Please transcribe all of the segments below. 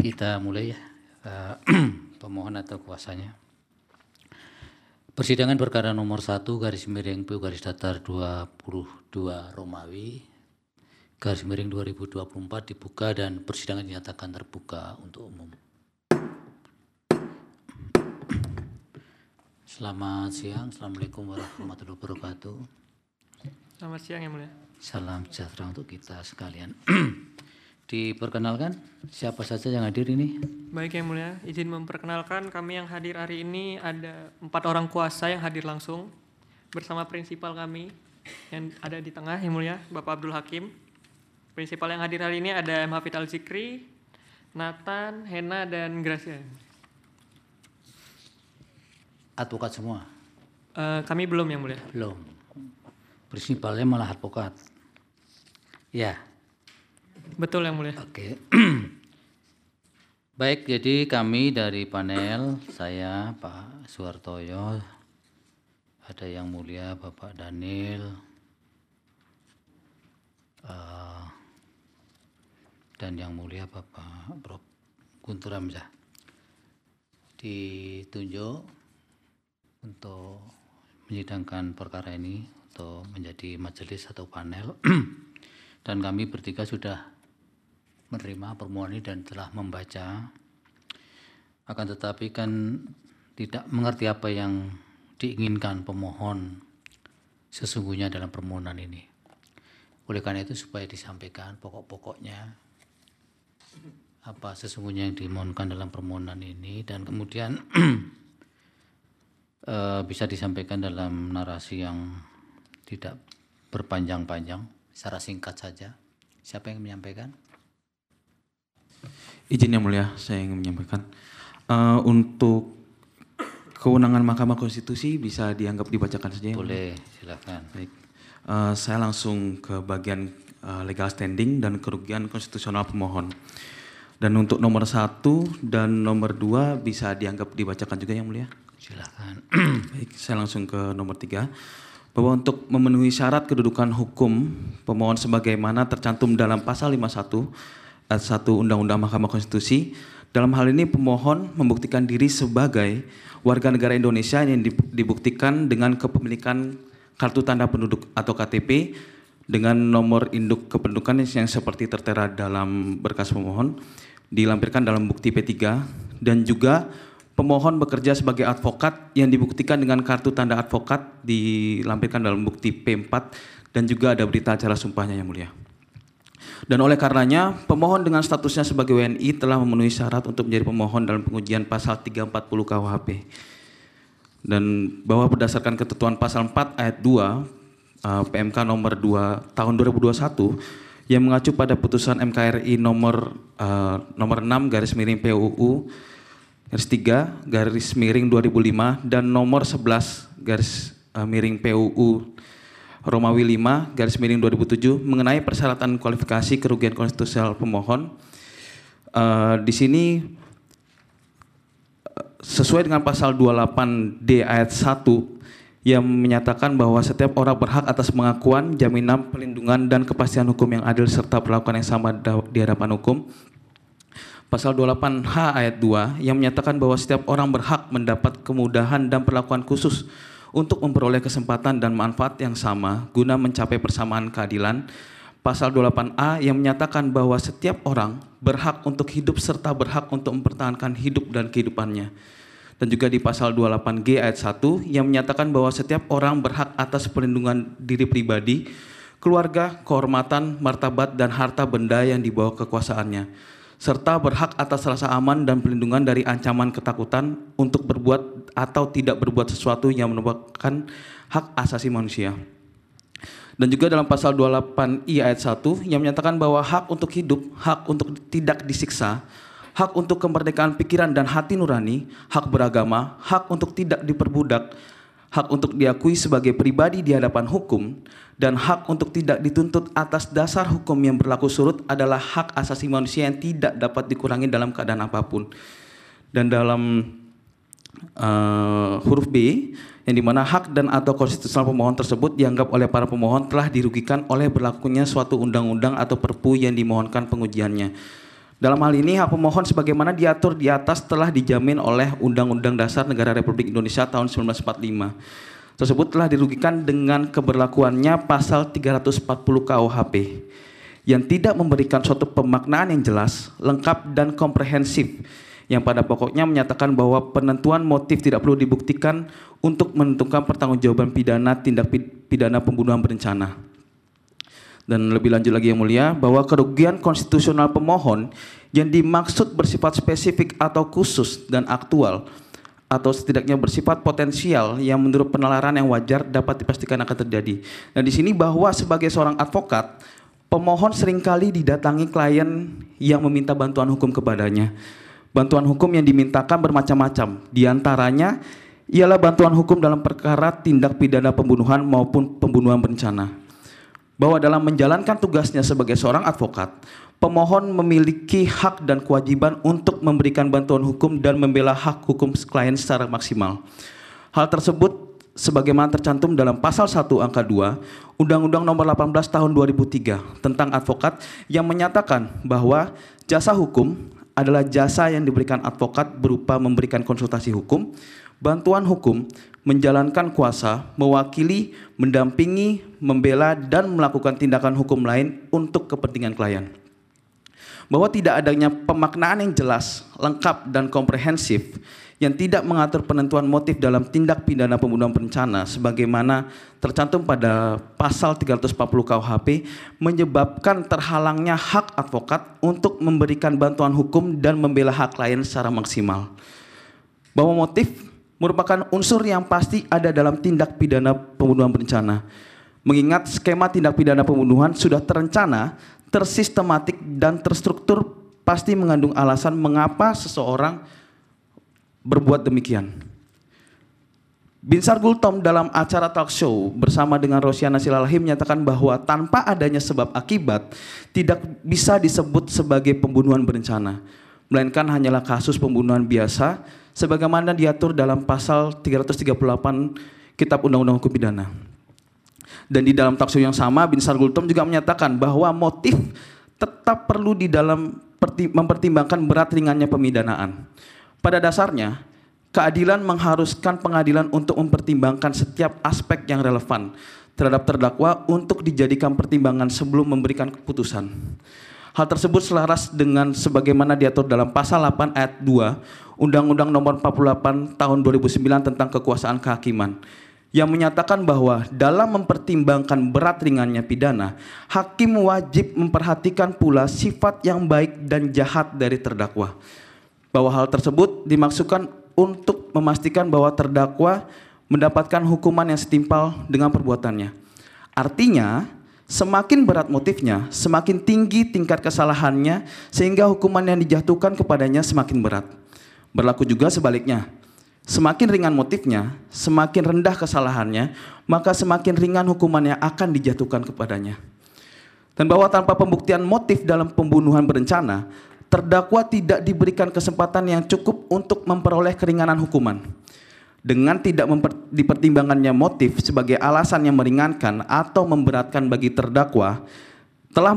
Kita mulai ya, pemohon atau kuasanya. Persidangan perkara nomor 1 garis miring PU garis datar 22 Romawi garis miring 2024 dibuka dan persidangan dinyatakan terbuka untuk umum. Selamat siang, Assalamualaikum warahmatullahi wabarakatuh. Selamat siang yang mulia. Salam sejahtera untuk kita sekalian. Diperkenalkan siapa saja yang hadir ini? Baik yang mulia, izin memperkenalkan kami yang hadir hari ini ada 4 orang kuasa yang hadir langsung bersama prinsipal kami yang ada di tengah yang mulia, Bapak Abdul Hakim. Prinsipal yang hadir hari ini ada M. Hafid Al-Zikri, Nathan, Hena, dan Gracia. Advokat semua? Kami belum yang mulia. Belum. Prinsipalnya malah advokat. Ya. Betul yang mulia. Oke. Baik, jadi kami dari panel, saya Pak Suhartoyo, ada yang mulia Bapak Daniel, dan yang mulia Bapak Prof. Guntur Hamzah. Ditunjuk untuk menyidangkan perkara ini untuk menjadi majelis atau panel. Dan kami bertiga sudah menerima permohonan ini dan telah membaca, akan tetapi kan tidak mengerti apa yang diinginkan pemohon sesungguhnya dalam permohonan ini. Oleh karena itu supaya disampaikan pokok-pokoknya apa sesungguhnya yang dimohonkan dalam permohonan ini, dan kemudian bisa disampaikan dalam narasi yang tidak berpanjang-panjang, secara singkat saja. Siapa yang menyampaikan? Izin yang mulia, saya ingin menyampaikan. Untuk kewenangan Mahkamah Konstitusi bisa dianggap dibacakan saja. Boleh, silakan. Baik. Saya langsung ke bagian legal standing dan kerugian konstitusional pemohon. Dan untuk nomor 1 dan nomor 2 bisa dianggap dibacakan juga yang mulia. Silakan. Baik, saya langsung ke nomor 3. Bahwa untuk memenuhi syarat kedudukan hukum pemohon sebagaimana tercantum dalam pasal 51 ayat 1 Undang-Undang Mahkamah Konstitusi, dalam hal ini pemohon membuktikan diri sebagai warga negara Indonesia yang dibuktikan dengan kepemilikan kartu tanda penduduk atau KTP dengan nomor induk kependudukan yang seperti tertera dalam berkas pemohon, dilampirkan dalam bukti P3, dan juga pemohon bekerja sebagai advokat yang dibuktikan dengan kartu tanda advokat dilampirkan dalam bukti P4, dan juga ada berita acara sumpahnya yang mulia. Dan oleh karenanya, pemohon dengan statusnya sebagai WNI telah memenuhi syarat untuk menjadi pemohon dalam pengujian pasal 340 KUHP. Dan bahwa berdasarkan ketentuan pasal 4 ayat 2 PMK nomor 2 tahun 2021 yang mengacu pada putusan MKRI nomor 6 garis miring PUU garis 3 garis miring 2005 dan nomor 11 garis miring PUU Romawi 5 garis miring 2007 mengenai persyaratan kualifikasi kerugian konstitusional pemohon. Di sini sesuai dengan pasal 28D ayat 1 yang menyatakan bahwa setiap orang berhak atas pengakuan, jaminan, perlindungan, dan kepastian hukum yang adil serta perlakuan yang sama di hadapan hukum. Pasal 28H ayat 2 yang menyatakan bahwa setiap orang berhak mendapat kemudahan dan perlakuan khusus untuk memperoleh kesempatan dan manfaat yang sama guna mencapai persamaan keadilan. Pasal 28A yang menyatakan bahwa setiap orang berhak untuk hidup serta berhak untuk mempertahankan hidup dan kehidupannya. Dan juga di pasal 28G ayat 1 yang menyatakan bahwa setiap orang berhak atas perlindungan diri pribadi, keluarga, kehormatan, martabat, dan harta benda yang dibawa kekuasaannya, serta berhak atas rasa aman dan perlindungan dari ancaman ketakutan untuk berbuat atau tidak berbuat sesuatu yang merupakan hak asasi manusia. Dan juga dalam pasal 28I ayat 1 yang menyatakan bahwa hak untuk hidup, hak untuk tidak disiksa, hak untuk kemerdekaan pikiran dan hati nurani, hak beragama, hak untuk tidak diperbudak, hak untuk diakui sebagai pribadi di hadapan hukum, dan hak untuk tidak dituntut atas dasar hukum yang berlaku surut adalah hak asasi manusia yang tidak dapat dikurangi dalam keadaan apapun. Dan dalam huruf B, yang dimana hak dan atau konstitusional pemohon tersebut dianggap oleh para pemohon telah dirugikan oleh berlakunya suatu undang-undang atau perpu yang dimohonkan pengujiannya. Dalam hal ini hak pemohon sebagaimana diatur di atas telah dijamin oleh Undang-Undang Dasar Negara Republik Indonesia tahun 1945. Tersebut telah dirugikan dengan keberlakuannya pasal 340 KUHP yang tidak memberikan suatu pemaknaan yang jelas, lengkap, dan komprehensif yang pada pokoknya menyatakan bahwa penentuan motif tidak perlu dibuktikan untuk menentukan pertanggungjawaban pidana tindak pidana pembunuhan berencana. Dan lebih lanjut lagi yang mulia, bahwa kerugian konstitusional pemohon yang dimaksud bersifat spesifik atau khusus dan aktual atau setidaknya bersifat potensial yang menurut penalaran yang wajar dapat dipastikan akan terjadi. Nah, di sini bahwa sebagai seorang advokat, pemohon seringkali didatangi klien yang meminta bantuan hukum kepadanya. Bantuan hukum yang dimintakan bermacam-macam, diantaranya ialah bantuan hukum dalam perkara tindak pidana pembunuhan maupun pembunuhan berencana. Bahwa dalam menjalankan tugasnya sebagai seorang advokat, pemohon memiliki hak dan kewajiban untuk memberikan bantuan hukum dan membela hak hukum klien secara maksimal. Hal tersebut sebagaimana tercantum dalam pasal 1 angka 2 Undang-Undang Nomor 18 Tahun 2003 tentang advokat yang menyatakan bahwa jasa hukum adalah jasa yang diberikan advokat berupa memberikan konsultasi hukum, bantuan hukum, menjalankan kuasa, mewakili, mendampingi, membela, dan melakukan tindakan hukum lain untuk kepentingan klien. Bahwa tidak adanya pemaknaan yang jelas, lengkap, dan komprehensif yang tidak mengatur penentuan motif dalam tindak pidana pembunuhan berencana sebagaimana tercantum pada pasal 340 KUHP menyebabkan terhalangnya hak advokat untuk memberikan bantuan hukum dan membela hak klien secara maksimal. Bahwa motif merupakan unsur yang pasti ada dalam tindak pidana pembunuhan berencana. Mengingat skema tindak pidana pembunuhan sudah terencana, tersistematik, dan terstruktur, pasti mengandung alasan mengapa seseorang berbuat demikian. Binsar Gultom dalam acara talk show bersama dengan Rosiana Silalahim menyatakan bahwa tanpa adanya sebab akibat tidak bisa disebut sebagai pembunuhan berencana, melainkan hanyalah kasus pembunuhan biasa sebagaimana diatur dalam pasal 338 Kitab Undang-Undang Hukum Pidana. Dan di dalam talk show yang sama, Binsar Gultom juga menyatakan bahwa motif tetap perlu di dalam mempertimbangkan berat ringannya pemidanaan. Pada dasarnya, keadilan mengharuskan pengadilan untuk mempertimbangkan setiap aspek yang relevan terhadap terdakwa untuk dijadikan pertimbangan sebelum memberikan keputusan. Hal tersebut selaras dengan sebagaimana diatur dalam pasal 8 ayat 2 Undang-Undang Nomor 48 Tahun 2009 tentang kekuasaan kehakiman yang menyatakan bahwa dalam mempertimbangkan berat ringannya pidana, hakim wajib memperhatikan pula sifat yang baik dan jahat dari terdakwa. Bahwa hal tersebut dimaksudkan untuk memastikan bahwa terdakwa mendapatkan hukuman yang setimpal dengan perbuatannya. Artinya, semakin berat motifnya, semakin tinggi tingkat kesalahannya, sehingga hukuman yang dijatuhkan kepadanya semakin berat. Berlaku juga sebaliknya, semakin ringan motifnya, semakin rendah kesalahannya, maka semakin ringan hukuman yang akan dijatuhkan kepadanya. Dan bahwa tanpa pembuktian motif dalam pembunuhan berencana, terdakwa tidak diberikan kesempatan yang cukup untuk memperoleh keringanan hukuman. Dengan tidak dipertimbangkannya motif sebagai alasan yang meringankan atau memberatkan bagi terdakwa, telah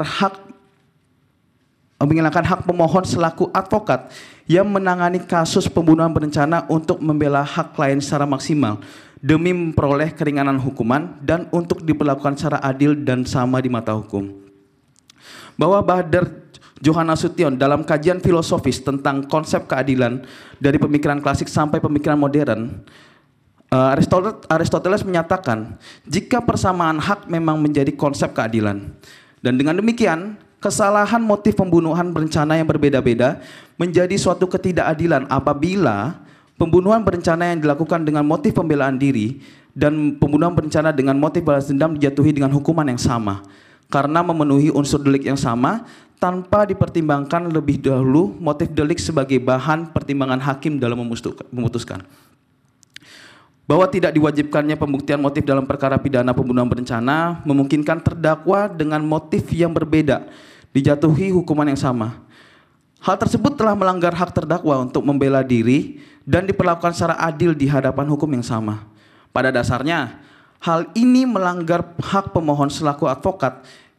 menghilangkan hak pemohon selaku advokat yang menangani kasus pembunuhan berencana untuk membela hak klien secara maksimal demi memperoleh keringanan hukuman dan untuk diperlakukan secara adil dan sama di mata hukum. Bahwa Bahdar Johana Sution dalam kajian filosofis tentang konsep keadilan dari pemikiran klasik sampai pemikiran modern, Aristoteles menyatakan jika persamaan hak memang menjadi konsep keadilan, dan dengan demikian kesalahan motif pembunuhan berencana yang berbeda-beda menjadi suatu ketidakadilan apabila pembunuhan berencana yang dilakukan dengan motif pembelaan diri dan pembunuhan berencana dengan motif balas dendam dijatuhi dengan hukuman yang sama karena memenuhi unsur delik yang sama tanpa dipertimbangkan lebih dahulu motif delik sebagai bahan pertimbangan hakim dalam memutuskan. Bahwa tidak diwajibkannya pembuktian motif dalam perkara pidana pembunuhan berencana memungkinkan terdakwa dengan motif yang berbeda dijatuhi hukuman yang sama. Hal tersebut telah melanggar hak terdakwa untuk membela diri dan diperlakukan secara adil di hadapan hukum yang sama. Pada dasarnya, hal ini melanggar hak pemohon selaku advokat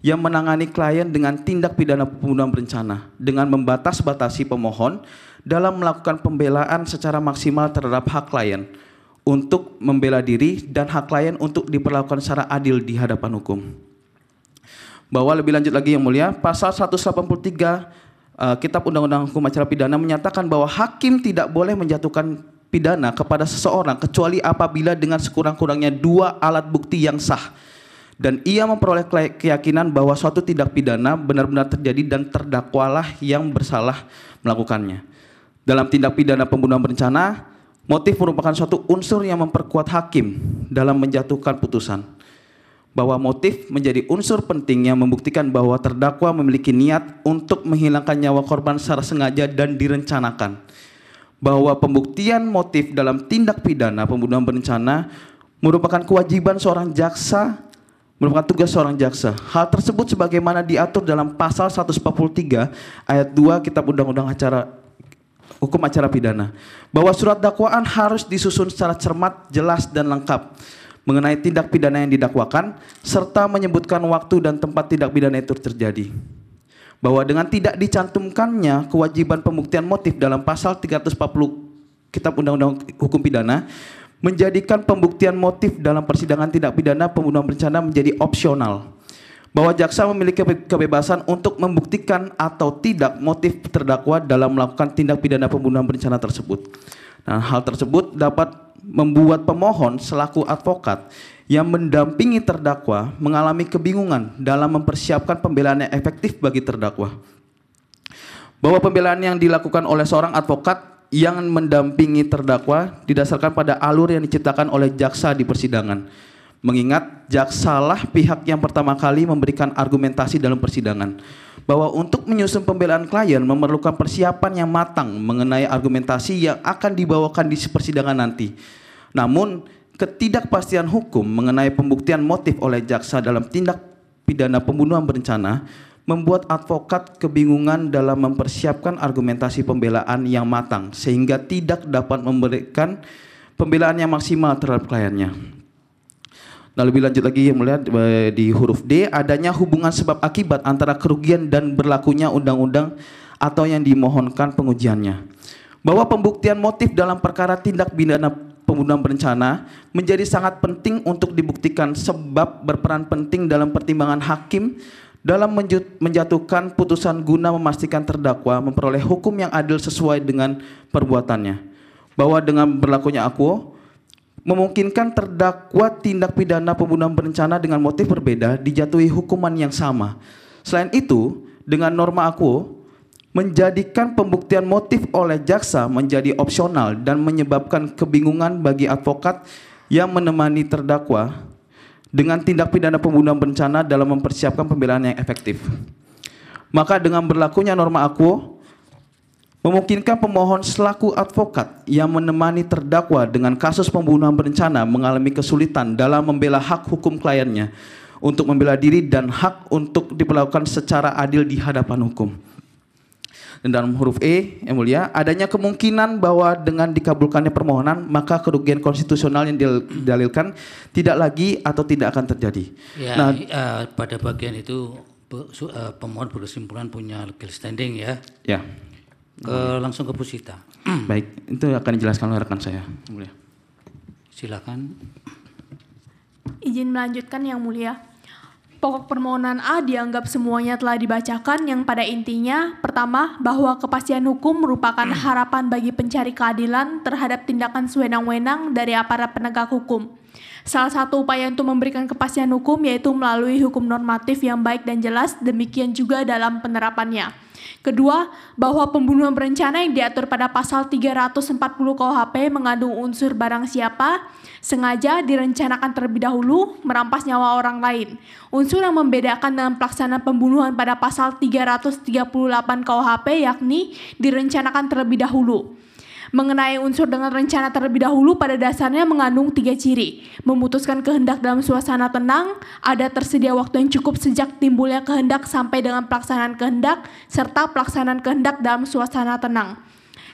yang menangani klien dengan tindak pidana pembunuhan berencana dengan membatas-batasi pemohon dalam melakukan pembelaan secara maksimal terhadap hak klien untuk membela diri dan hak klien untuk diperlakukan secara adil di hadapan hukum. Bahwa lebih lanjut lagi yang mulia, pasal 183 Kitab Undang-Undang Hukum Acara Pidana menyatakan bahwa hakim tidak boleh menjatuhkan pidana kepada seseorang kecuali apabila dengan sekurang-kurangnya 2 alat bukti yang sah dan ia memperoleh keyakinan bahwa suatu tindak pidana benar-benar terjadi dan terdakwalah yang bersalah melakukannya. Dalam tindak pidana pembunuhan berencana, motif merupakan suatu unsur yang memperkuat hakim dalam menjatuhkan putusan. Bahwa motif menjadi unsur penting yang membuktikan bahwa terdakwa memiliki niat untuk menghilangkan nyawa korban secara sengaja dan direncanakan. Bahwa pembuktian motif dalam tindak pidana pembunuhan berencana merupakan kewajiban seorang jaksa, merupakan tugas seorang jaksa. Hal tersebut sebagaimana diatur dalam pasal 143 ayat 2 Kitab Undang-Undang Hukum Acara Pidana. Bahwa surat dakwaan harus disusun secara cermat, jelas, dan lengkap mengenai tindak pidana yang didakwakan, serta menyebutkan waktu dan tempat tindak pidana itu terjadi. Bahwa dengan tidak dicantumkannya kewajiban pembuktian motif dalam pasal 340 Kitab Undang-Undang Hukum Pidana, menjadikan pembuktian motif dalam persidangan tindak pidana pembunuhan berencana menjadi opsional. Bahwa jaksa memiliki kebebasan untuk membuktikan atau tidak motif terdakwa dalam melakukan tindak pidana pembunuhan berencana tersebut. Nah, hal tersebut dapat membuat pemohon selaku advokat yang mendampingi terdakwa mengalami kebingungan dalam mempersiapkan pembelaan yang efektif bagi terdakwa. Bahwa pembelaan yang dilakukan oleh seorang advokat yang mendampingi terdakwa didasarkan pada alur yang diciptakan oleh jaksa di persidangan. Mengingat jaksalah pihak yang pertama kali memberikan argumentasi dalam persidangan. Bahwa untuk menyusun pembelaan klien memerlukan persiapan yang matang mengenai argumentasi yang akan dibawakan di persidangan nanti. Namun, ketidakpastian hukum mengenai pembuktian motif oleh jaksa dalam tindak pidana pembunuhan berencana membuat advokat kebingungan dalam mempersiapkan argumentasi pembelaan yang matang sehingga tidak dapat memberikan pembelaan yang maksimal terhadap kliennya. Nah, lebih lanjut lagi yang melihat di huruf D, adanya hubungan sebab akibat antara kerugian dan berlakunya undang-undang atau yang dimohonkan pengujiannya. Bahwa pembuktian motif dalam perkara tindak pidana pembunuhan berencana menjadi sangat penting untuk dibuktikan sebab berperan penting dalam pertimbangan hakim dalam menjatuhkan putusan guna memastikan terdakwa memperoleh hukum yang adil sesuai dengan perbuatannya. Bahwa dengan berlakunya akuo memungkinkan terdakwa tindak pidana pembunuhan berencana dengan motif berbeda dijatuhi hukuman yang sama. Selain itu, dengan norma akuo menjadikan pembuktian motif oleh jaksa menjadi opsional dan menyebabkan kebingungan bagi advokat yang menemani terdakwa dengan tindak pidana pembunuhan berencana dalam mempersiapkan pembelaan yang efektif. Maka dengan berlakunya norma akuo memungkinkan pemohon selaku advokat yang menemani terdakwa dengan kasus pembunuhan berencana mengalami kesulitan dalam membela hak hukum kliennya untuk membela diri dan hak untuk diperlakukan secara adil di hadapan hukum. Dan dalam huruf E, yang mulia, adanya kemungkinan bahwa dengan dikabulkannya permohonan, maka kerugian konstitusional yang didalilkan tidak lagi atau tidak akan terjadi. Ya, nah, pada bagian itu pemohon berkesimpulan punya legal standing ya. Ya. Langsung ke Bu Sita. Baik, itu akan dijelaskan oleh rekan saya. Mulia. Silakan. Izin melanjutkan yang mulia. Pokok permohonan A dianggap semuanya telah dibacakan yang pada intinya pertama bahwa kepastian hukum merupakan harapan bagi pencari keadilan terhadap tindakan sewenang-wenang dari aparat penegak hukum. Salah satu upaya untuk memberikan kepastian hukum yaitu melalui hukum normatif yang baik dan jelas, demikian juga dalam penerapannya. Kedua, bahwa pembunuhan berencana yang diatur pada pasal 340 KUHP mengandung unsur barang siapa, sengaja direncanakan terlebih dahulu merampas nyawa orang lain. Unsur yang membedakan dengan pelaksanaan pembunuhan pada pasal 338 KUHP yakni direncanakan terlebih dahulu. Mengenai unsur dengan rencana terlebih dahulu pada dasarnya mengandung 3 ciri. Memutuskan kehendak dalam suasana tenang, ada tersedia waktu yang cukup sejak timbulnya kehendak sampai dengan pelaksanaan kehendak, serta pelaksanaan kehendak dalam suasana tenang.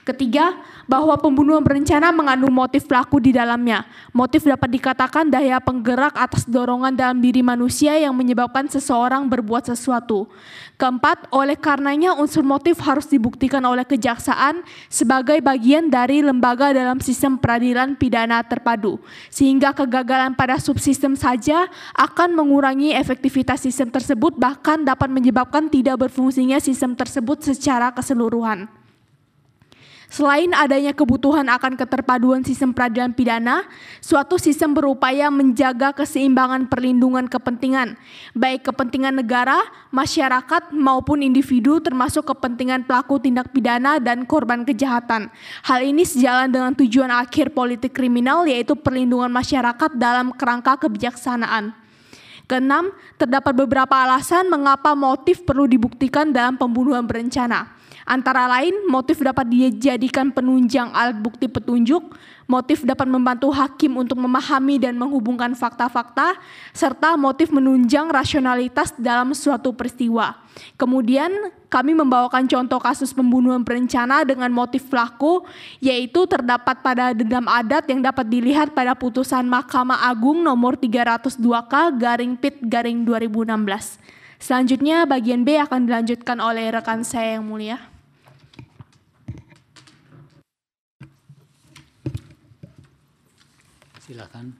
Ketiga, bahwa pembunuhan berencana mengandung motif pelaku di dalamnya. Motif dapat dikatakan daya penggerak atas dorongan dalam diri manusia yang menyebabkan seseorang berbuat sesuatu. Keempat, oleh karenanya unsur motif harus dibuktikan oleh kejaksaan sebagai bagian dari lembaga dalam sistem peradilan pidana terpadu, sehingga kegagalan pada subsistem saja akan mengurangi efektivitas sistem tersebut, bahkan dapat menyebabkan tidak berfungsinya sistem tersebut secara keseluruhan. Selain adanya kebutuhan akan keterpaduan sistem peradilan pidana, suatu sistem berupaya menjaga keseimbangan perlindungan kepentingan, baik kepentingan negara, masyarakat, maupun individu, termasuk kepentingan pelaku tindak pidana dan korban kejahatan. Hal ini sejalan dengan tujuan akhir politik kriminal, yaitu perlindungan masyarakat dalam kerangka kebijaksanaan. Keenam, terdapat beberapa alasan mengapa motif perlu dibuktikan dalam pembunuhan berencana. Antara lain, motif dapat dijadikan penunjang alat bukti petunjuk, motif dapat membantu hakim untuk memahami dan menghubungkan fakta-fakta, serta motif menunjang rasionalitas dalam suatu peristiwa. Kemudian, kami membawakan contoh kasus pembunuhan berencana dengan motif pelaku, yaitu terdapat pada dendam adat yang dapat dilihat pada putusan Mahkamah Agung nomor 302K/Pit/2016. Selanjutnya, bagian B akan dilanjutkan oleh rekan saya yang mulia. Silakan.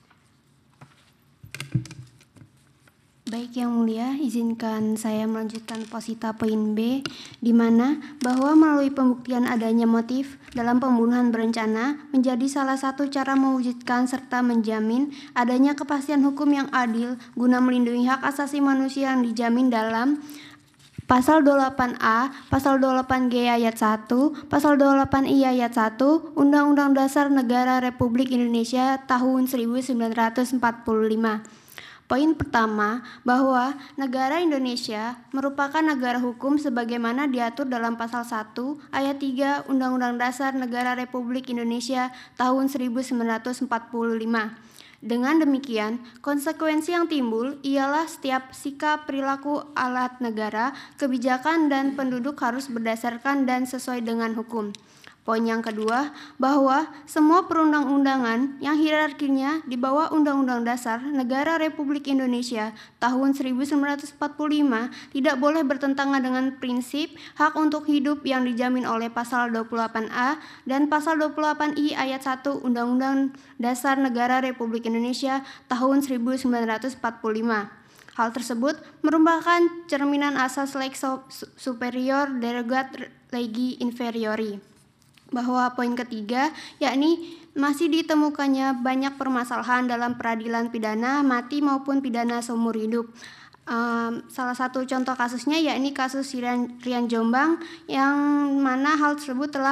Baik Yang Mulia, izinkan saya melanjutkan posita poin B, di mana bahwa melalui pembuktian adanya motif dalam pembunuhan berencana menjadi salah satu cara mewujudkan serta menjamin adanya kepastian hukum yang adil guna melindungi hak asasi manusia yang dijamin dalam Pasal 28A, Pasal 28G ayat 1, Pasal 28I ayat 1, Undang-Undang Dasar Negara Republik Indonesia tahun 1945. Poin pertama, bahwa negara Indonesia merupakan negara hukum sebagaimana diatur dalam Pasal 1 ayat 3 Undang-Undang Dasar Negara Republik Indonesia tahun 1945. Dengan demikian, konsekuensi yang timbul ialah setiap sikap perilaku alat negara, kebijakan, dan penduduk harus berdasarkan dan sesuai dengan hukum. Poin yang kedua, bahwa semua perundang-undangan yang hierarkinya di bawah Undang-Undang Dasar Negara Republik Indonesia tahun 1945 tidak boleh bertentangan dengan prinsip hak untuk hidup yang dijamin oleh Pasal 28A dan Pasal 28I ayat 1 Undang-Undang Dasar Negara Republik Indonesia tahun 1945. Hal tersebut merupakan cerminan asas lex superior derogat legi inferiori. Bahwa poin ketiga, yakni masih ditemukannya banyak permasalahan dalam peradilan pidana mati maupun pidana seumur hidup. Salah satu contoh kasusnya yakni kasus Rian Jombang, yang mana hal tersebut telah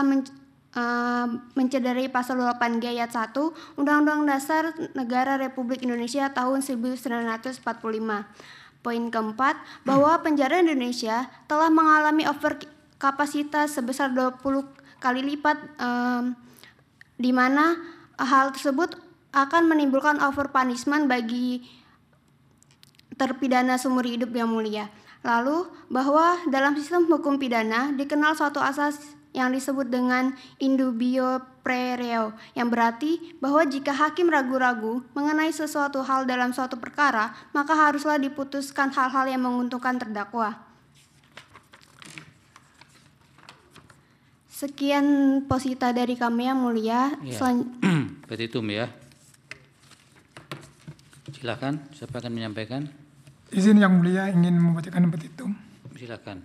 mencederai Pasal 28G ayat 1 Undang-Undang Dasar Negara Republik Indonesia tahun 1945. Poin keempat, bahwa penjara Indonesia telah mengalami overkapasitas sebesar 20 kali lipat, di mana hal tersebut akan menimbulkan over punishment bagi terpidana seumur hidup yang mulia. Lalu, bahwa dalam sistem hukum pidana dikenal suatu asas yang disebut dengan indubio pro reo, yang berarti bahwa jika hakim ragu-ragu mengenai sesuatu hal dalam suatu perkara, maka haruslah diputuskan hal-hal yang menguntungkan terdakwa. Sekian posita dari kami yang mulia. Petitum ya. Silakan, siapa akan menyampaikan? Izin Yang Mulia ingin membacakan petitum. Silakan.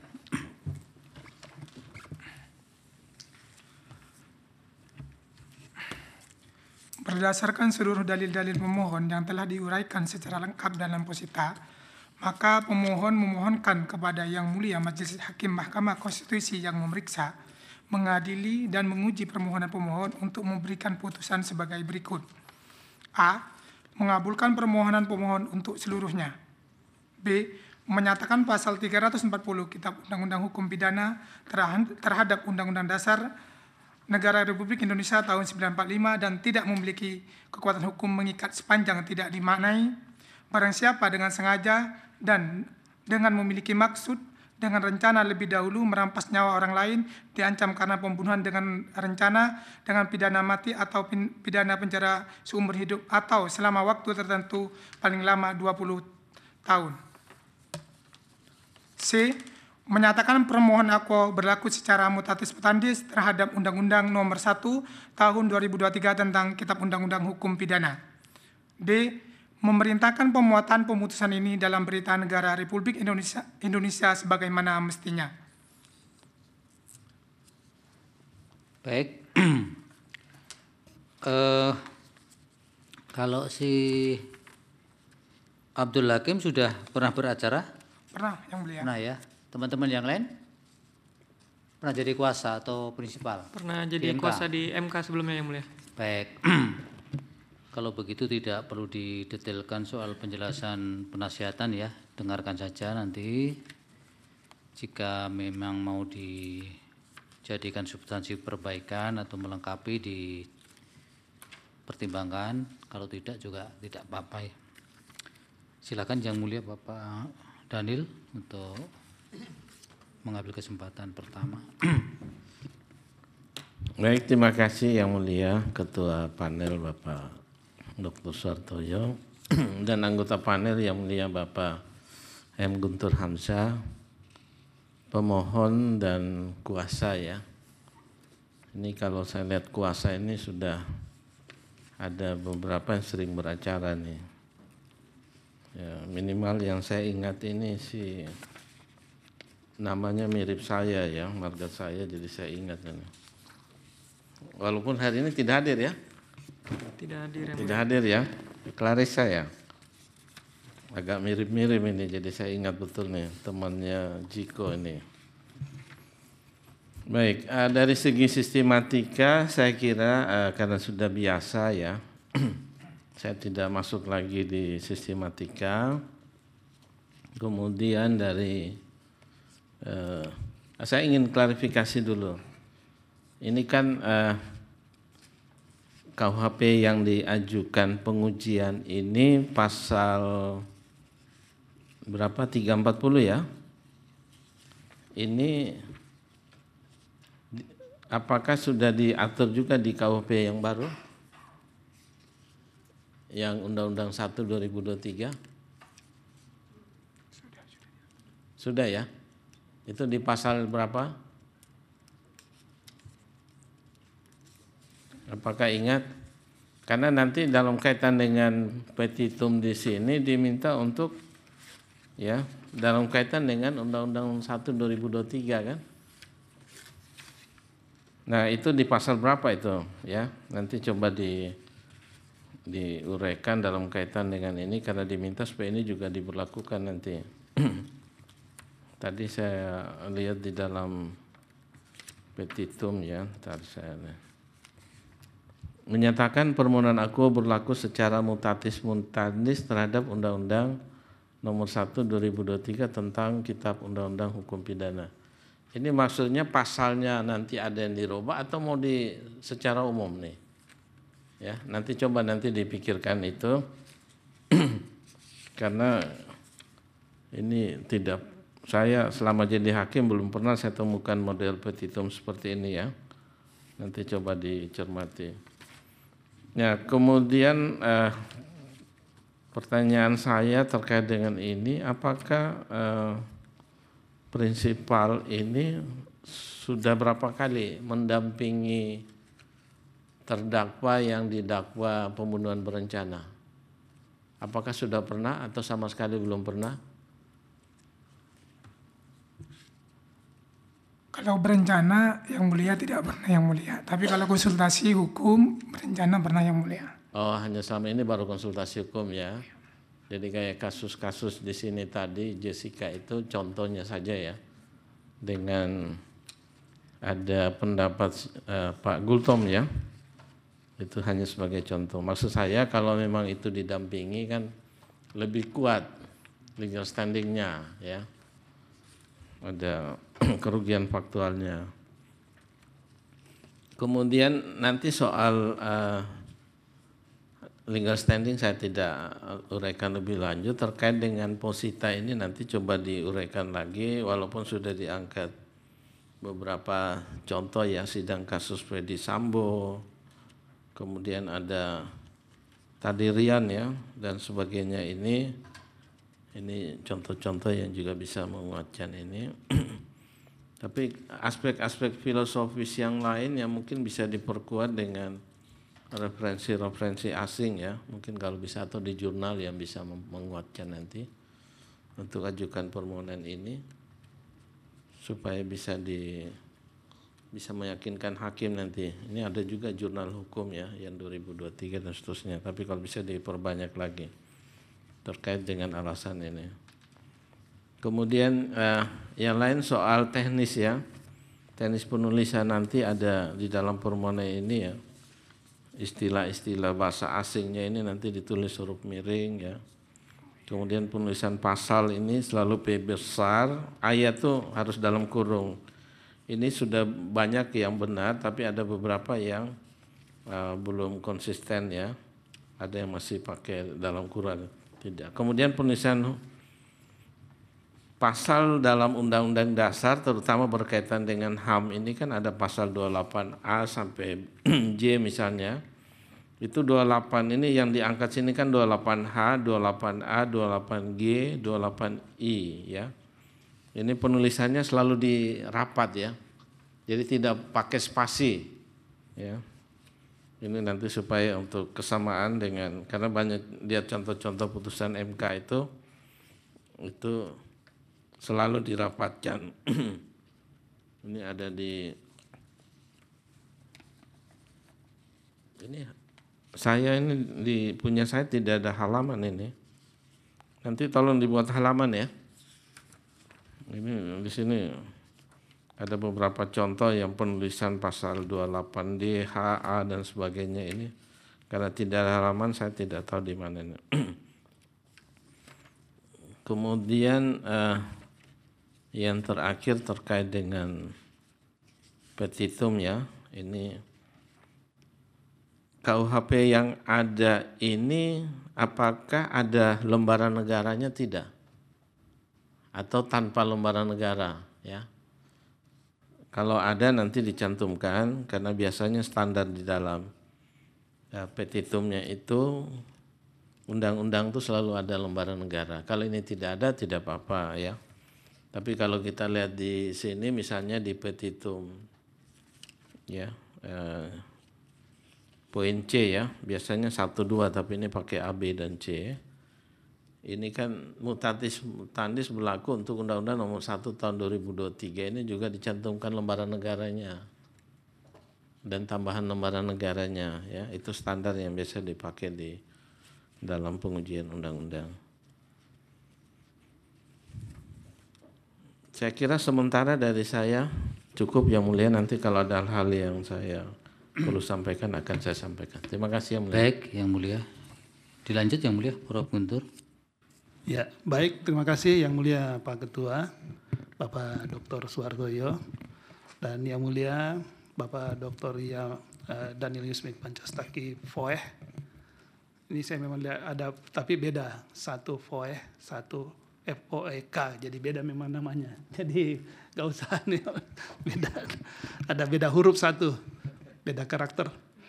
Berdasarkan seluruh dalil-dalil pemohon yang telah diuraikan secara lengkap dalam posita, maka pemohon memohonkan kepada Yang Mulia Majelis Hakim Mahkamah Konstitusi yang memeriksa, mengadili dan menguji permohonan pemohon untuk memberikan putusan sebagai berikut. A. Mengabulkan permohonan pemohon untuk seluruhnya. B. Menyatakan pasal 340 Kitab Undang-Undang Hukum Pidana terhadap Undang-Undang Dasar Negara Republik Indonesia tahun 1945 dan tidak memiliki kekuatan hukum mengikat sepanjang tidak dimaknai barang siapa dengan sengaja dan dengan memiliki maksud dengan rencana lebih dahulu merampas nyawa orang lain, diancam karena pembunuhan dengan rencana, dengan pidana mati atau pidana penjara seumur hidup atau selama waktu tertentu paling lama 20 tahun. C. Menyatakan permohonan aku berlaku secara mutatis mutandis terhadap Undang-Undang Nomor 1 Tahun 2023 tentang Kitab Undang-Undang Hukum Pidana. D. Memerintahkan pemuatan pemutusan ini dalam Berita Negara Republik Indonesia sebagaimana mestinya. Baik. Kalau si Abdul Hakim sudah pernah beracara? Pernah, Yang Mulia. Pernah ya. Teman-teman yang lain? Pernah jadi kuasa atau prinsipal? Pernah jadi MK? kuasa di MK sebelumnya Yang Mulia. Baik. Kalau begitu tidak perlu didetailkan soal penjelasan penasihatan ya. Dengarkan saja nanti. Jika memang mau dijadikan substansi perbaikan atau melengkapi dipertimbangkan. Kalau tidak juga tidak apa-apa ya. Silakan Yang Mulia Bapak Daniel untuk mengambil kesempatan pertama. Baik, terima kasih Yang Mulia Ketua Panel Bapak Dr. Suhartoyo dan anggota panel Yang Mulia Bapak M. Guntur Hamzah, pemohon dan kuasa ya. Ini kalau saya lihat kuasa ini sudah ada beberapa yang sering beracara nih. Ya, minimal yang saya ingat ini sih namanya mirip saya ya, marga saya, jadi saya ingat ini. Walaupun hari ini tidak hadir ya. Tidak hadir Yang Tidak hadir ya. Clarissa ya. Agak mirip-mirip ini, jadi saya ingat betul nih temannya Jiko ini. Baik, dari segi sistematika saya kira karena sudah biasa ya. Saya tidak masuk lagi di sistematika. Kemudian dari saya ingin klarifikasi dulu. Ini kan KUHP yang diajukan pengujian ini pasal berapa? 340 ya. Ini apakah sudah diatur juga di KUHP yang baru? Yang Undang-Undang 1 2023? Sudah ya? Itu di pasal berapa? Apakah ingat? Karena nanti dalam kaitan dengan petitum di sini diminta untuk ya, dalam kaitan dengan Undang-Undang 1 2023 kan? Nah, itu di pasal berapa itu ya? Nanti coba diuraikan dalam kaitan dengan ini karena diminta supaya ini juga diberlakukan nanti. Tadi saya lihat di dalam petitum ya, ntar saya menyatakan permohonan aku berlaku secara mutatis mutandis terhadap Undang-Undang Nomor 1 2023 tentang Kitab Undang-Undang Hukum Pidana. Ini maksudnya pasalnya nanti ada yang dirubah atau mau secara umum nih? Ya, nanti coba dipikirkan itu karena ini tidak, saya selama jadi hakim belum pernah saya temukan model petitum seperti ini ya. Nanti coba dicermati. Ya, kemudian pertanyaan saya terkait dengan ini, apakah prinsipal ini sudah berapa kali mendampingi terdakwa yang didakwa pembunuhan berencana? Apakah sudah pernah atau sama sekali belum pernah? Kalau berencana Yang Mulia tidak pernah Yang Mulia. Tapi kalau konsultasi hukum berencana pernah Yang Mulia. Oh, hanya selama ini baru konsultasi hukum ya. Jadi kayak kasus-kasus di sini tadi Jessica itu contohnya saja ya. Dengan ada pendapat Pak Gultom ya. Itu hanya sebagai contoh. Maksud saya kalau memang itu didampingi kan lebih kuat legal standingnya ya. Ada kerugian faktualnya. Kemudian nanti soal legal standing saya tidak uraikan lebih lanjut. Terkait dengan posita ini nanti coba diuraikan lagi, walaupun sudah diangkat beberapa contoh ya, sidang kasus Freddy Sambo, kemudian ada tadi Rian ya dan sebagainya. Ini contoh-contoh yang juga bisa menguatkan ini. Tapi aspek-aspek filosofis yang lain yang mungkin bisa diperkuat dengan referensi-referensi asing ya, mungkin kalau bisa atau di jurnal yang bisa menguatkan nanti untuk ajukan permohonan ini supaya bisa meyakinkan hakim nanti. Ini ada juga jurnal hukum ya yang 2023 dan seterusnya, tapi kalau bisa diperbanyak lagi terkait dengan alasan ini. Kemudian yang lain soal teknis ya, teknis penulisan nanti ada di dalam permohonan ini ya. Istilah-istilah bahasa asingnya ini nanti ditulis huruf miring ya. Kemudian penulisan pasal ini selalu P besar, ayat tuh harus dalam kurung. Ini sudah banyak yang benar, tapi ada beberapa yang belum konsisten ya. Ada yang masih pakai dalam kurung, tidak. Kemudian penulisan pasal dalam Undang-Undang Dasar terutama berkaitan dengan HAM ini kan ada pasal 28A sampai J misalnya. Itu 28 ini yang diangkat sini kan 28H, 28A, 28G, 28I ya. Ini penulisannya selalu di rapat ya. Jadi tidak pakai spasi ya. Ini nanti supaya untuk kesamaan dengan, karena banyak lihat contoh-contoh putusan MK itu selalu dirapatkan. Ini ada di punya saya tidak ada halaman ini. Nanti tolong dibuat halaman ya. Ini di sini ada beberapa contoh yang penulisan pasal 28D, HA dan sebagainya ini. Karena tidak ada halaman saya tidak tahu di mana ini. Kemudian yang terakhir terkait dengan petitum ya, ini KUHP yang ada ini apakah ada lembaran negaranya tidak? Atau tanpa lembaran negara ya? Kalau ada nanti dicantumkan karena biasanya standar di dalam petitumnya itu undang-undang itu selalu ada lembaran negara. Kalau ini tidak ada tidak apa-apa ya. Tapi kalau kita lihat di sini misalnya di petitum ya poin C ya, biasanya 1, 2 tapi ini pakai A, B dan C. Ini kan mutatis mutandis berlaku untuk Undang-Undang Nomor 1 Tahun 2023 ini juga dicantumkan lembaran negaranya dan tambahan lembaran negaranya ya. Itu standar yang biasa dipakai di dalam pengujian undang-undang. Saya kira sementara dari saya cukup Yang Mulia, nanti kalau ada hal-hal yang saya perlu sampaikan akan saya sampaikan. Terima kasih Yang Mulia. Baik Yang Mulia. Dilanjut Yang Mulia, Prof. Guntur. Ya, baik, terima kasih Yang Mulia Pak Ketua, Bapak Dr. Suhartoyo, dan Yang Mulia Bapak Dr. Daniel Yusmik Pancastaki FOE. Ini saya memang lihat ada, tapi beda, satu FOE, satu FOEK, jadi beda memang namanya. Jadi gak usah nih, beda, ada beda huruf satu, beda karakter.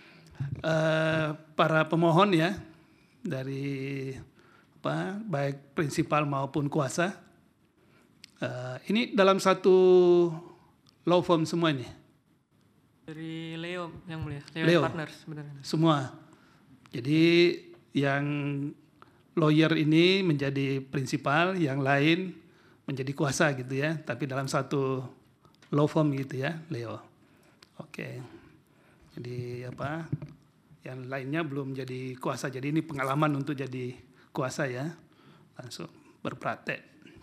Para pemohon ya, dari baik prinsipal maupun kuasa, ini dalam satu law firm semua ini. Dari Leo Yang Mulia, Leo Partners sebenarnya. Semua. Jadi yang lawyer ini menjadi prinsipal, yang lain menjadi kuasa gitu ya, tapi dalam satu law firm gitu ya, Leo. Oke. Jadi yang lainnya belum jadi kuasa, jadi ini pengalaman untuk jadi kuasa ya, langsung berpraktek.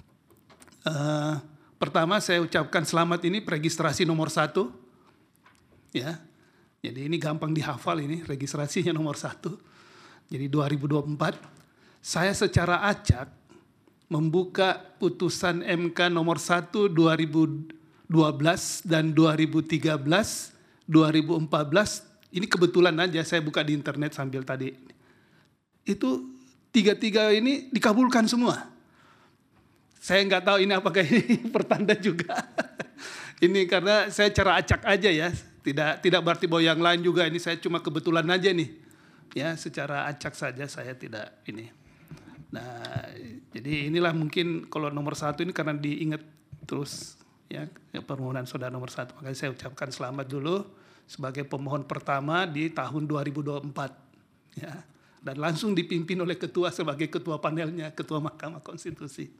Pertama saya ucapkan selamat ini registrasi nomor 1 ya. Jadi ini gampang dihafal ini, registrasinya nomor 1. Jadi 2024 saya secara acak membuka putusan MK nomor 1 2012 dan 2013, 2014. Ini kebetulan aja saya buka di internet sambil tadi itu tiga-tiga ini dikabulkan semua. Saya nggak tahu ini apakah ini pertanda juga. Ini karena saya cara acak aja ya, tidak berarti bahwa yang lain juga, ini saya cuma kebetulan aja nih. Ya, secara acak saja saya tidak ini. Nah, jadi inilah mungkin kalau nomor 1 ini karena diingat terus ya permohonan saudara nomor 1. Makanya saya ucapkan selamat dulu sebagai pemohon pertama di tahun 2024. Ya, dan langsung dipimpin oleh ketua sebagai ketua panelnya, ketua Mahkamah Konstitusi.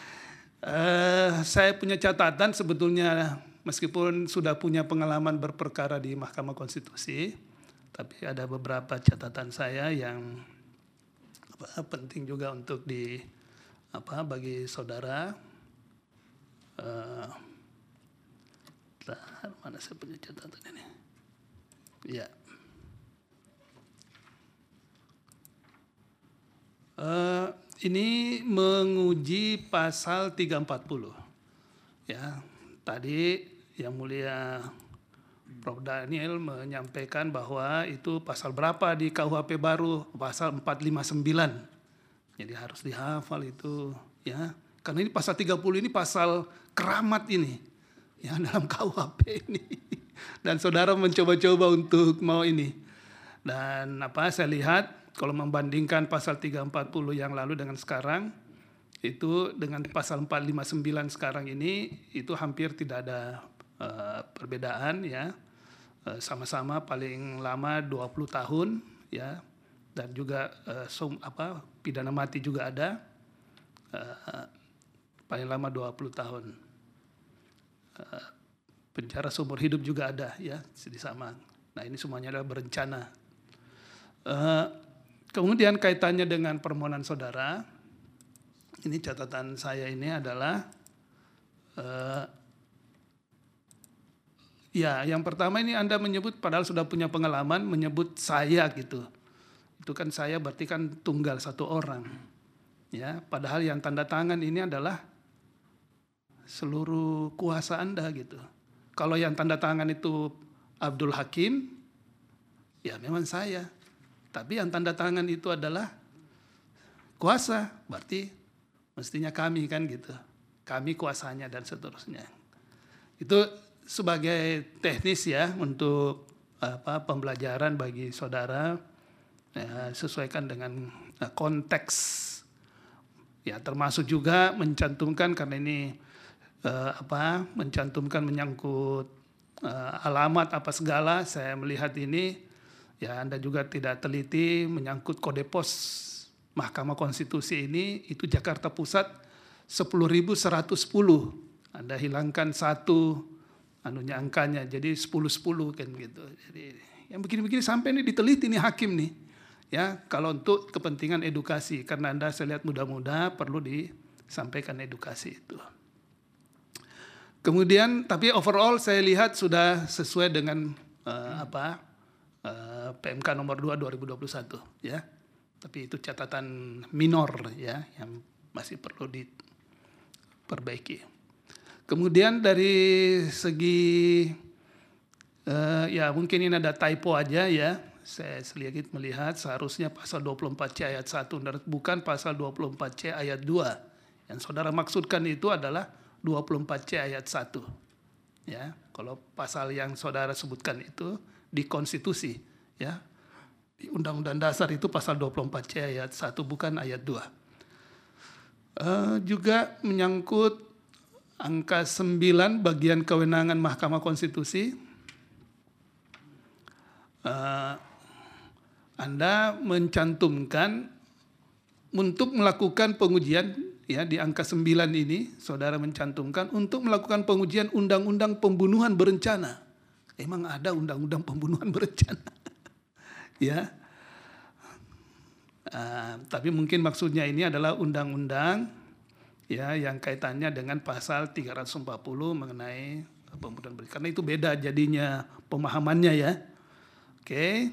Saya punya catatan sebetulnya, meskipun sudah punya pengalaman berperkara di Mahkamah Konstitusi, tapi ada beberapa catatan saya yang penting juga untuk bagi saudara. Mana saya punya catatan ini? Ya. Ini menguji pasal 340. Ya, tadi Yang Mulia Prof. Daniel menyampaikan bahwa itu pasal berapa di KUHP baru, pasal 459. Jadi harus dihafal itu ya. Karena ini pasal 30 ini pasal keramat ini. Ya, dalam KUHP ini. Dan saudara mencoba-coba untuk mau ini. Dan saya lihat kalau membandingkan pasal 340 yang lalu dengan sekarang, itu dengan pasal 459 sekarang ini, itu hampir tidak ada perbedaan ya. Sama-sama paling lama 20 tahun ya. Dan juga pidana mati juga ada. Paling lama 20 tahun. Penjara seumur hidup juga ada ya, sama. Nah, ini semuanya adalah berencana. Kemudian kaitannya dengan permohonan saudara, ini catatan saya ini adalah, ya yang pertama ini Anda menyebut, padahal sudah punya pengalaman, menyebut saya gitu. Itu kan saya berarti kan tunggal satu orang. Ya, padahal yang tanda tangan ini adalah seluruh kuasa Anda gitu. Kalau yang tanda tangan itu Abdul Hakim, ya memang saya. Tapi yang tanda tangan itu adalah kuasa, berarti mestinya kami kan gitu. Kami kuasanya dan seterusnya. Itu sebagai teknis ya untuk pembelajaran bagi saudara, ya, sesuaikan dengan konteks. Ya, termasuk juga mencantumkan karena ini mencantumkan menyangkut alamat apa segala, saya melihat ini ya Anda juga tidak teliti menyangkut kode pos Mahkamah Konstitusi ini, itu Jakarta Pusat 10.110. Anda hilangkan satu angkanya jadi 1010 kan gitu. Jadi yang begini-begini sampai ini diteliti nih hakim nih. Ya, kalau untuk kepentingan edukasi karena Anda saya lihat muda-muda perlu disampaikan edukasi itu. Kemudian tapi overall saya lihat sudah sesuai dengan PMK nomor 2 2021 ya. Tapi itu catatan minor ya yang masih perlu diperbaiki. Kemudian dari segi ya mungkin ini ada typo aja ya. Saya sedikit melihat seharusnya pasal 24C ayat 1 bukan pasal 24C ayat 2. Yang saudara maksudkan itu adalah 24C ayat 1. Ya, kalau pasal yang saudara sebutkan itu di konstitusi ya. Di Undang-Undang Dasar itu pasal 24C ayat 1 bukan ayat 2. Juga menyangkut angka 9 bagian kewenangan Mahkamah Konstitusi. Anda mencantumkan untuk melakukan pengujian ya di angka 9 ini saudara mencantumkan untuk melakukan pengujian undang-undang pembunuhan berencana. Emang ada undang-undang pembunuhan berencana? Ya. Tapi mungkin maksudnya ini adalah undang-undang ya yang kaitannya dengan pasal 340 mengenai pembunuhan berencana. Karena itu beda jadinya pemahamannya ya. Oke.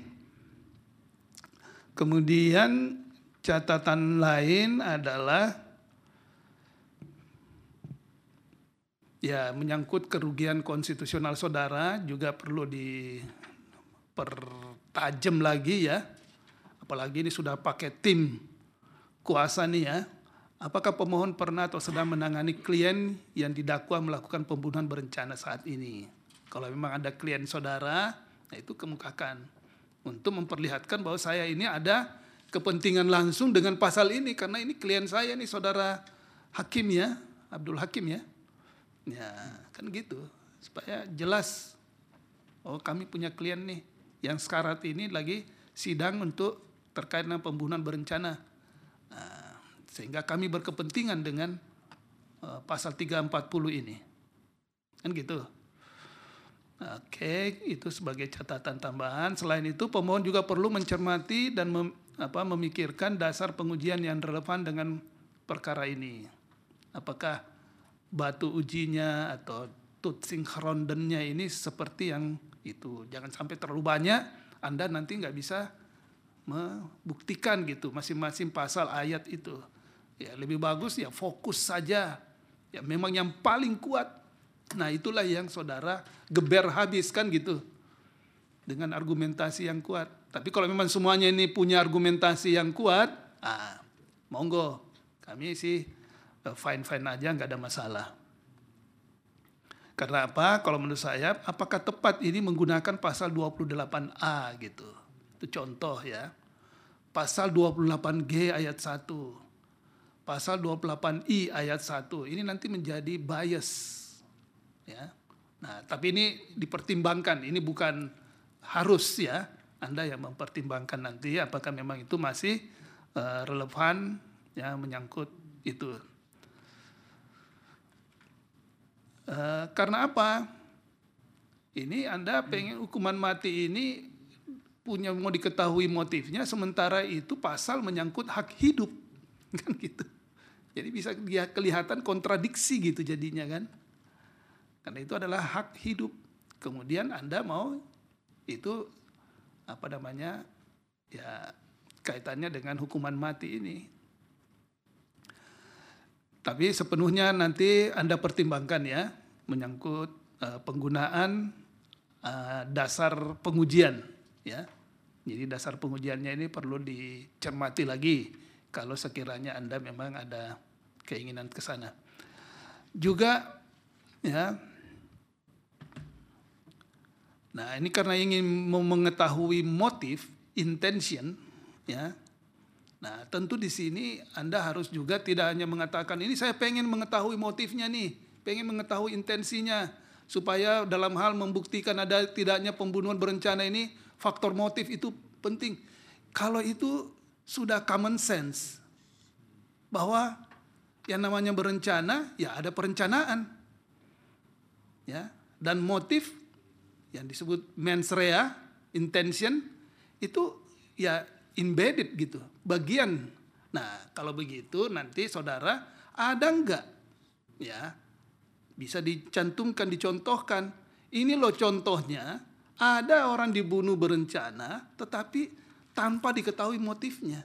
Kemudian catatan lain adalah ya menyangkut kerugian konstitusional saudara juga perlu dipertajam lagi ya. apalagi ini sudah pakai tim kuasa nih ya. Apakah pemohon pernah atau sedang menangani klien yang didakwa melakukan pembunuhan berencana saat ini? Kalau memang ada klien saudara, nah itu kemukakan untuk memperlihatkan bahwa saya ini ada kepentingan langsung dengan pasal ini karena ini klien saya nih saudara Hakim ya, Abdul Hakim ya. Ya, kan gitu. Supaya jelas, oh kami punya klien nih yang sekarang ini lagi sidang untuk terkait dengan pembunuhan berencana. Nah, sehingga kami berkepentingan dengan pasal 340 ini. Kan gitu. Oke, itu sebagai catatan tambahan. Selain itu, pemohon juga perlu mencermati dan memikirkan dasar pengujian yang relevan dengan perkara ini. Apakah batu ujinya atau Tutsinghrondennya ini seperti yang itu. Jangan sampai terlalu banyak, Anda nanti nggak bisa membuktikan gitu masing-masing pasal ayat itu. Ya lebih bagus ya fokus saja. Ya memang yang paling kuat. Nah itulah yang saudara geber habis kan gitu. Dengan argumentasi yang kuat. Tapi kalau memang semuanya ini punya argumentasi yang kuat, monggo. Kami sih fine-fine aja, nggak ada masalah. Karena apa? Kalau menurut saya, apakah tepat ini menggunakan pasal 28A gitu. Itu contoh ya. Pasal 28G ayat 1. Pasal 28I ayat 1. Ini nanti menjadi bias. Ya. Nah, tapi ini dipertimbangkan. Ini bukan harus ya. Anda yang mempertimbangkan nanti apakah memang itu masih relevan ya menyangkut itu. Karena apa? Ini Anda pengen hukuman mati ini mau diketahui motifnya, sementara itu pasal menyangkut hak hidup, kan gitu. Jadi bisa dia kelihatan kontradiksi gitu jadinya kan. Karena itu adalah hak hidup. Kemudian Anda mau itu ya kaitannya dengan hukuman mati ini. Tapi sepenuhnya nanti Anda pertimbangkan ya, menyangkut penggunaan dasar pengujian ya. Jadi dasar pengujiannya ini perlu dicermati lagi kalau sekiranya Anda memang ada keinginan ke sana. Juga ya. Nah, ini karena ingin mengetahui motif, intention ya. Nah, tentu di sini Anda harus juga tidak hanya mengatakan ini saya pengen mengetahui motifnya nih, pengen mengetahui intensinya supaya dalam hal membuktikan ada tidaknya pembunuhan berencana ini faktor motif itu penting. Kalau itu sudah common sense bahwa yang namanya berencana ya ada perencanaan. Ya, dan motif yang disebut mens rea, intention itu ya embedded gitu, bagian. Nah, kalau begitu nanti saudara ada enggak ya bisa dicantumkan, dicontohkan. Ini loh contohnya, ada orang dibunuh berencana tetapi tanpa diketahui motifnya.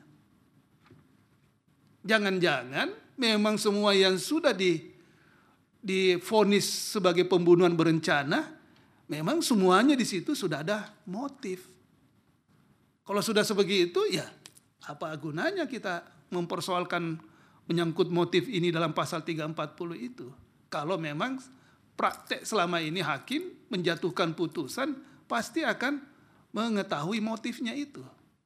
Jangan-jangan memang semua yang sudah divonis sebagai pembunuhan berencana, memang semuanya di situ sudah ada motif. Kalau sudah sebegitu ya apa gunanya kita mempersoalkan menyangkut motif ini dalam pasal 340 itu. Kalau memang praktek selama ini hakim menjatuhkan putusan pasti akan mengetahui motifnya itu.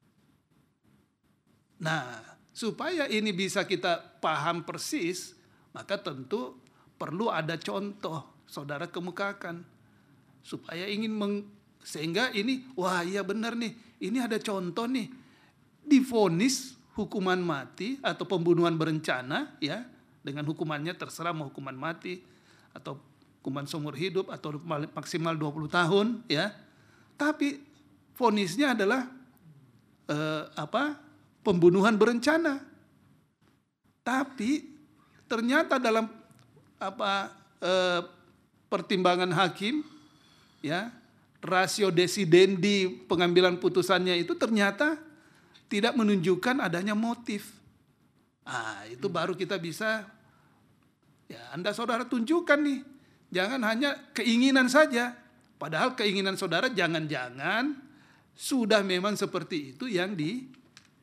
Nah, supaya ini bisa kita paham persis, maka tentu perlu ada contoh saudara kemukakan. Supaya sehingga ini, wah iya benar nih, ini ada contoh nih, divonis hukuman mati atau pembunuhan berencana, ya dengan hukumannya terserah mau hukuman mati atau hukuman seumur hidup atau maksimal 20 tahun, ya. Tapi vonisnya adalah pembunuhan berencana. Tapi ternyata dalam pertimbangan hakim, ya rasio decidendi pengambilan putusannya itu ternyata tidak menunjukkan adanya motif. Itu baru kita bisa, ya Anda saudara tunjukkan nih, jangan hanya keinginan saja. Padahal keinginan saudara jangan-jangan sudah memang seperti itu yang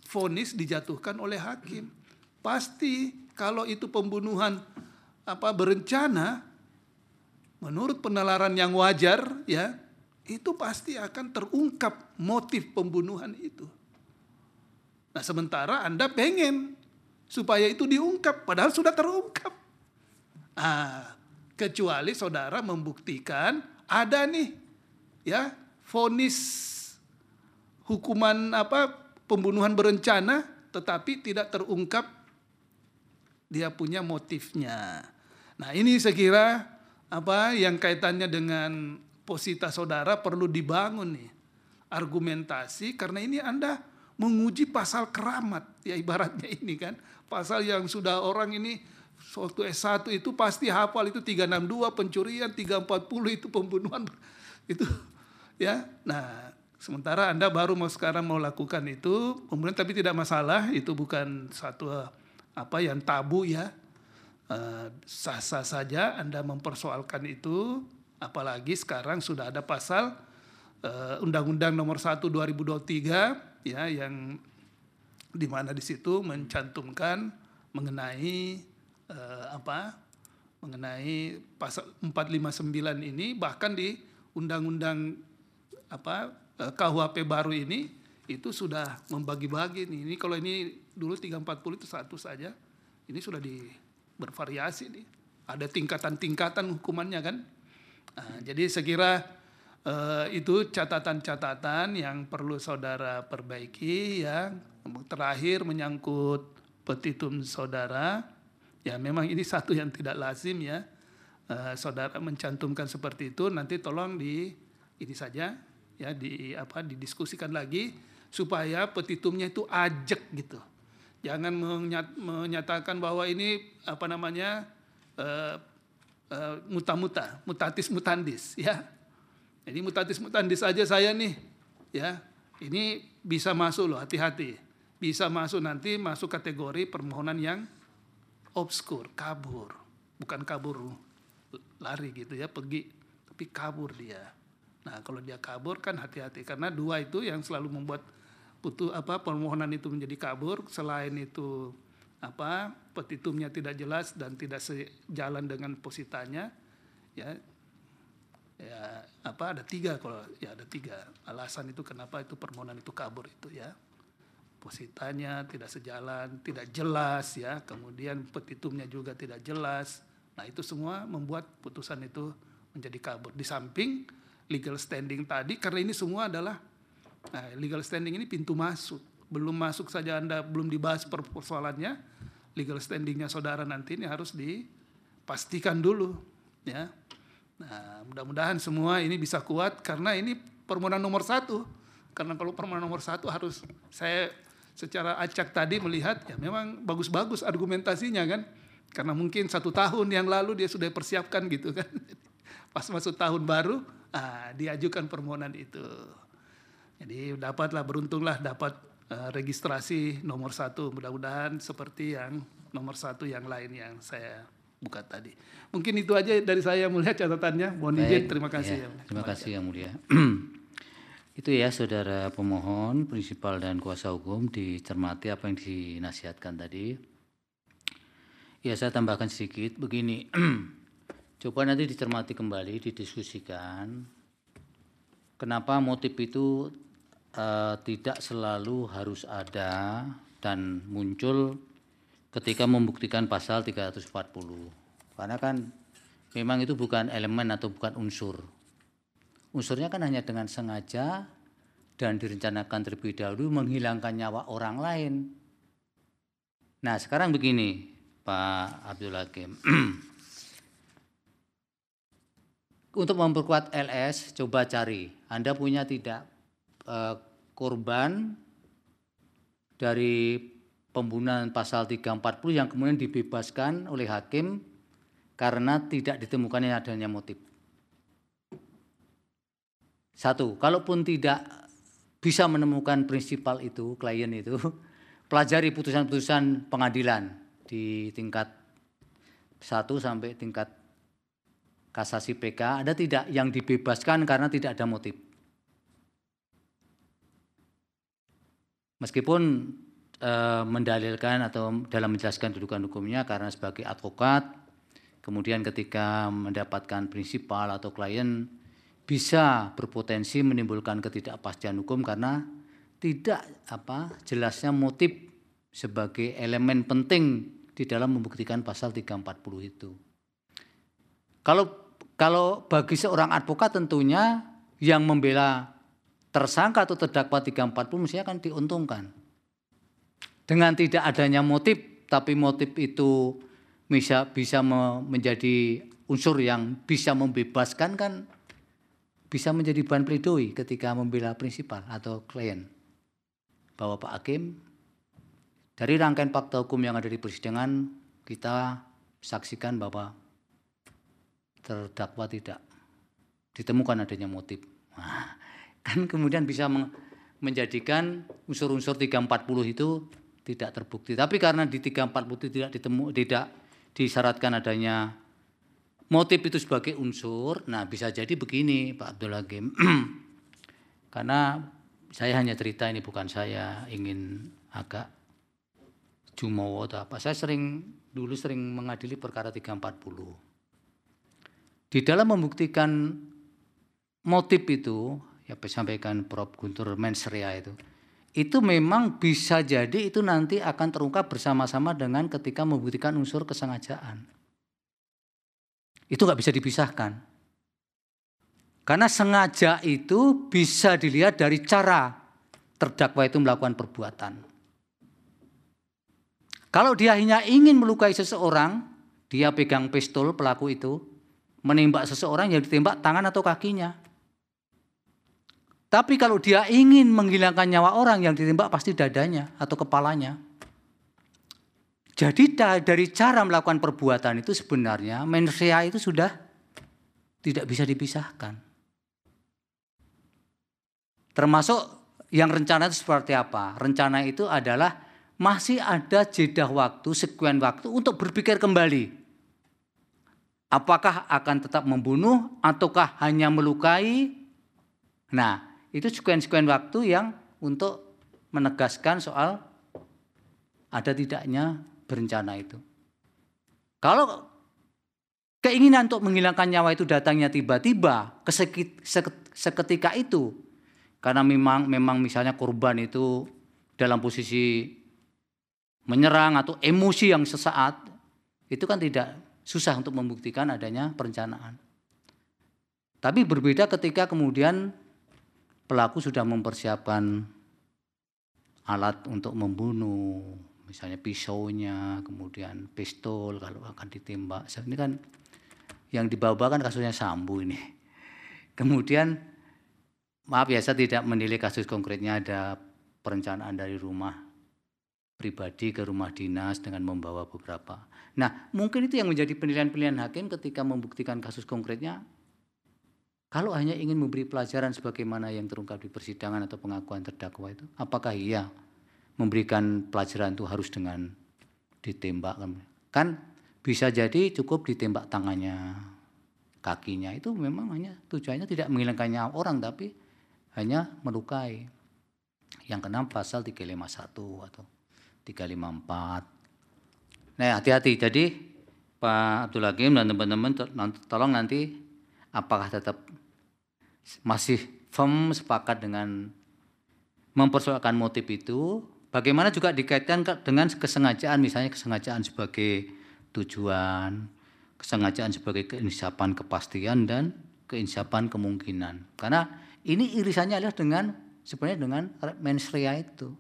vonis dijatuhkan oleh hakim. Pasti kalau itu pembunuhan berencana, menurut penalaran yang wajar, ya, itu pasti akan terungkap motif pembunuhan itu. Nah, sementara Anda pengen supaya itu diungkap, padahal sudah terungkap. Kecuali saudara membuktikan ada nih, ya, vonis hukuman pembunuhan berencana, tetapi tidak terungkap dia punya motifnya. Nah, ini saya kira yang kaitannya dengan posita saudara perlu dibangun nih argumentasi, karena ini Anda menguji pasal keramat, ya ibaratnya ini kan pasal yang sudah orang ini waktu S1 itu pasti hafal, itu 362 pencurian, 340 itu pembunuhan itu, ya. Nah, sementara Anda baru sekarang mau lakukan itu, kemudian tapi tidak masalah, itu bukan satu yang tabu, ya. Sah-sah saja Anda mempersoalkan itu, apalagi sekarang sudah ada pasal Undang-Undang Nomor 1 2023, ya, yang di mana di situ mencantumkan mengenai mengenai pasal 459 ini, bahkan di Undang-Undang KUHP baru ini itu sudah membagi-bagi nih. Ini kalau ini dulu 340 itu satu saja, ini sudah bervariasi nih. Ada tingkatan-tingkatan hukumannya kan. Jadi saya kira itu catatan-catatan yang perlu saudara perbaiki, ya. Terakhir menyangkut petitum saudara, ya memang ini satu yang tidak lazim, ya. Saudara mencantumkan seperti itu, nanti tolong ini saja, ya, didiskusikan lagi supaya petitumnya itu ajak gitu. Jangan menyatakan bahwa ini mutatis mutandis, ya. Jadi mutatis mutandis aja saya nih, ya. Ini bisa masuk loh, hati-hati. Bisa masuk nanti masuk kategori permohonan yang obskur, kabur. Bukan kabur lari gitu, ya, pergi, tapi kabur dia. Nah, kalau dia kabur kan hati-hati, karena dua itu yang selalu membuat permohonan itu menjadi kabur. Selain itu petitumnya tidak jelas dan tidak sejalan dengan positanya, ya ada tiga alasan itu kenapa itu permohonan itu kabur itu, ya. Positanya tidak sejalan, tidak jelas, ya, kemudian petitumnya juga tidak jelas. Nah, itu semua membuat putusan itu menjadi kabur. Di samping legal standing tadi, karena ini semua adalah legal standing ini pintu masuk. Belum masuk saja Anda belum dibahas persoalannya, legal standingnya saudara nanti ini harus dipastikan dulu, ya. Nah, mudah-mudahan semua ini bisa kuat, karena ini permohonan nomor 1. Karena kalau permohonan nomor 1 harus, saya secara acak tadi melihat, ya memang bagus-bagus argumentasinya kan. Karena mungkin 1 tahun yang lalu dia sudah persiapkan gitu kan. Pas masuk tahun baru, diajukan permohonan itu. Jadi beruntunglah dapat registrasi nomor 1. Mudah-mudahan seperti yang nomor 1 yang lain yang saya buka tadi. Mungkin itu aja dari saya, melihat catatannya. Mohon izin, terima kasih. Ya, terima kasih Yang Mulia. Itu ya saudara pemohon, prinsipal dan kuasa hukum, dicermati apa yang dinasihatkan tadi. Ya, saya tambahkan sedikit begini. Coba nanti dicermati kembali, didiskusikan. Kenapa motif itu tidak selalu harus ada dan muncul ketika membuktikan pasal 340. Karena kan memang itu bukan elemen atau bukan unsur. Unsurnya kan hanya dengan sengaja dan direncanakan terlebih dahulu menghilangkan nyawa orang lain. Nah, sekarang begini, Pak Abdul Hakim. Untuk memperkuat LS, coba cari. Anda punya tidak korban dari pembunuhan pasal 340 yang kemudian dibebaskan oleh hakim karena tidak ditemukannya adanya motif. 1, kalaupun tidak bisa menemukan prinsipal itu, klien itu, pelajari putusan-putusan pengadilan di tingkat 1 sampai tingkat kasasi PK, ada tidak yang dibebaskan karena tidak ada motif. Meskipun mendalilkan atau dalam menjelaskan kedudukan hukumnya karena sebagai advokat, kemudian ketika mendapatkan prinsipal atau klien bisa berpotensi menimbulkan ketidakpastian hukum karena tidak jelasnya motif sebagai elemen penting di dalam membuktikan pasal 340 itu. Kalau bagi seorang advokat tentunya yang membela tersangka atau terdakwa 340 mestinya akan diuntungkan. Dengan tidak adanya motif, tapi motif itu bisa menjadi unsur yang bisa membebaskan, kan bisa menjadi bahan pledoi ketika membela prinsipal atau klien. Bahwa Pak Hakim, dari rangkaian fakta hukum yang ada di persidangan, kita saksikan bahwa terdakwa tidak ditemukan adanya motif. Nah, kan kemudian bisa menjadikan unsur-unsur 340 itu tidak terbukti. Tapi karena di 340 itu tidak disyaratkan adanya motif itu sebagai unsur, nah bisa jadi begini Pak Abdul Hakim. Karena saya hanya cerita, ini bukan saya ingin agak jumawa atau apa. Saya dulu sering mengadili perkara 340. Di dalam membuktikan motif itu, ya disampaikan Prof. Guntur mens rea itu memang bisa jadi itu nanti akan terungkap bersama-sama dengan ketika membuktikan unsur kesengajaan. Itu nggak bisa dipisahkan. Karena sengaja itu bisa dilihat dari cara terdakwa itu melakukan perbuatan. Kalau dia hanya ingin melukai seseorang, dia pegang pistol pelaku itu, menembak seseorang yang ditembak tangan atau kakinya. Tapi kalau dia ingin menghilangkan nyawa orang, yang ditembak pasti dadanya atau kepalanya. Jadi dari cara melakukan perbuatan itu sebenarnya mens rea itu sudah tidak bisa dipisahkan. Termasuk yang rencana itu seperti apa? Rencana itu adalah masih ada jeda waktu, sekuen waktu untuk berpikir kembali. Apakah akan tetap membunuh ataukah hanya melukai? Nah, itu sekuen-sekuen waktu yang untuk menegaskan soal ada tidaknya berencana itu. Kalau keinginan untuk menghilangkan nyawa itu datangnya tiba-tiba, seketika itu, karena memang misalnya korban itu dalam posisi menyerang atau emosi yang sesaat, itu kan tidak susah untuk membuktikan adanya perencanaan. Tapi berbeda ketika kemudian pelaku sudah mempersiapkan alat untuk membunuh, misalnya pisaunya, kemudian pistol kalau akan ditembak. Ini kan yang dibawa kan kasusnya Sambo ini. Kemudian, maaf ya saya tidak menilai kasus konkretnya, ada perencanaan dari rumah pribadi ke rumah dinas dengan membawa beberapa. Nah, mungkin itu yang menjadi penilaian-penilaian hakim ketika membuktikan kasus konkretnya. Kalau hanya ingin memberi pelajaran sebagaimana yang terungkap di persidangan atau pengakuan terdakwa itu, apakah iya memberikan pelajaran itu harus dengan ditembak? Kan bisa jadi cukup ditembak tangannya, kakinya, itu memang hanya tujuannya tidak menghilangkan nyawa orang tapi hanya melukai. Yang kena pasal 351 atau 354. Nah, hati-hati. Jadi Pak Abdul Hakim dan teman-teman tolong nanti apakah tetap masih firm sepakat dengan mempersoalkan motif itu, bagaimana juga dikaitkan dengan kesengajaan, misalnya kesengajaan sebagai tujuan, kesengajaan sebagai keinsapan kepastian dan keinsapan kemungkinan. Karena ini irisannya adalah sebenarnya dengan mens rea itu.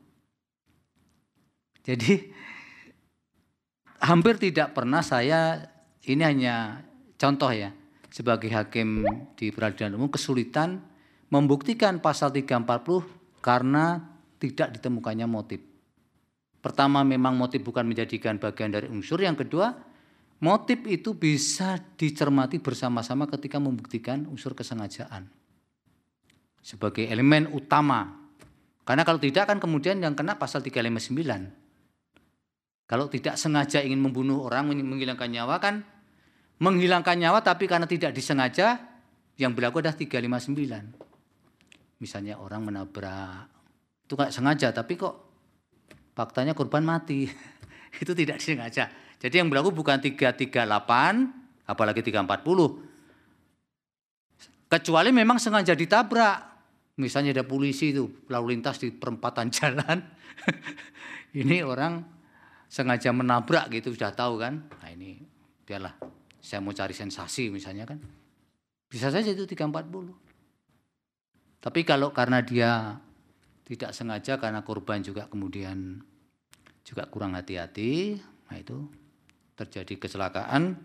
Jadi hampir tidak pernah ini hanya contoh ya, sebagai hakim di peradilan umum kesulitan membuktikan pasal 340 karena tidak ditemukannya motif. Pertama, memang motif bukan menjadikan bagian dari unsur. Yang kedua, motif itu bisa dicermati bersama-sama ketika membuktikan unsur kesengajaan sebagai elemen utama. Karena kalau tidak kan kemudian yang kena pasal 359. Kalau tidak sengaja ingin membunuh orang, menghilangkan nyawa kan menghilangkan nyawa tapi karena tidak disengaja yang berlaku adalah 359. Misalnya orang menabrak, itu nggak sengaja tapi kok faktanya korban mati. Itu tidak disengaja. Jadi yang berlaku bukan 338, apalagi 340. Kecuali memang sengaja ditabrak. Misalnya ada polisi itu lalu lintas di perempatan jalan. Ini orang sengaja menabrak gitu, sudah tahu kan. Nah ini biarlah, saya mau cari sensasi misalnya kan. Bisa saja itu 340. Tapi kalau karena dia tidak sengaja, karena korban juga kemudian juga kurang hati-hati, nah itu terjadi kecelakaan